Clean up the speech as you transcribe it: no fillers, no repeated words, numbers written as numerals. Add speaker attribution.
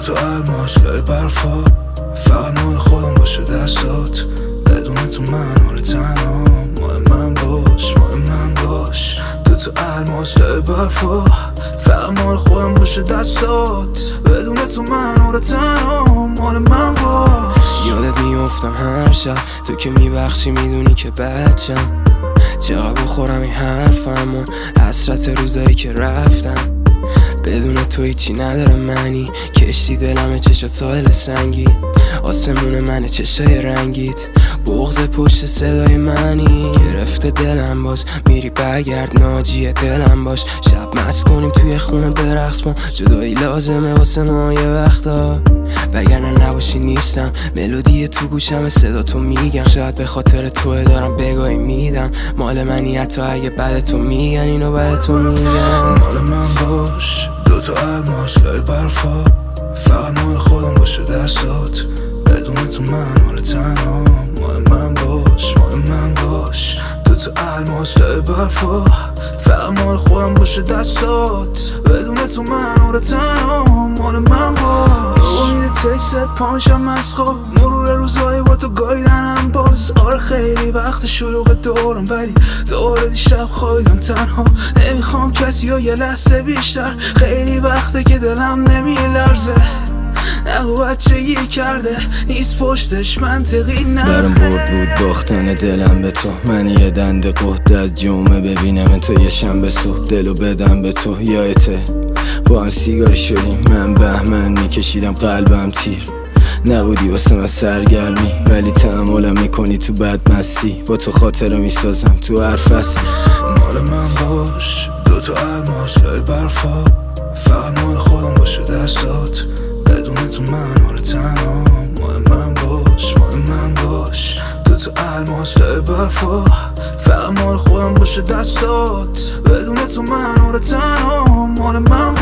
Speaker 1: دوتا الماس لای برفا، فقط مال خودم باشه دستات، بدون تو من آره تنها، مال من باش مال من باش. دوتا الماس لای برفا، فقط مال خودم باشه دستات، بدون تو من آره تنها، مال من باش.
Speaker 2: یادت میافتم هر شب، تو که میبخشی میدونی که بچم، چقدر بخورم این حرفم و حسرت روزایی که رفتم. بدون تو هیچی نداره معنی، کشتی دلمه چشات ساحل سنگی، آسمون منه چشای رنگیت، بغض پشت صدای منی. گرفته دلم باز میری برگرد، ناجی دلم باش، شب مست کنیم توی خونه برقص ما، جدایی لازمه واسه ما یه وقتا، وگرنه نباشی نیستم. ملودی تو گوشم صدا تو میگم، شاید به خاطر توه دارم بگاهی میدم، مال منی حتی اگه بعد تو میگن اینو بعد تو میگن.
Speaker 1: مال من باش دوتا الماس لای برفا، فقط مال خودم باشه دستات، بدون تو من آره تنها، مال من باش مال من باش. دوتا الماس لای برفا، فقط مال خودم باشه دستات، بدون تو من آره تنها، مال من باش. امید تکست پانشم از خواب، مرور روزایی با تو گایدنم باز، آره خیلی وقت شلوغ دورم، ولی دوباره دیشب خوابیدم تنها، نمیخوام کسی و یه لحظه بیشتر، خیلی وقته که دلم نمیلرزه، نگو بچگی کرده نیست پشتش منطقی نه.
Speaker 2: برام برد بود باختن دلم به تو، من یه دنده قهد از جمعه ببینم تو یه شنبه صبح، دلو بدم به تو یادته با هم سیگار شدیم، من بهمن میکشیدم قلبم تیر، نبودی واسه من سرگرمی ولی تحملم میکنی تو بدمستی، با تو خاطره میسازم تو هر فصل.
Speaker 1: مال من باش دوتا الماس لای برفا، فقط مال خودم باشه دستات، بدون تو من آره تنها، مال من باش مال من باش. دوتا الماس لای برفا، فقط مال خودم باشه دستات، بدون تو من آره تنها، مال من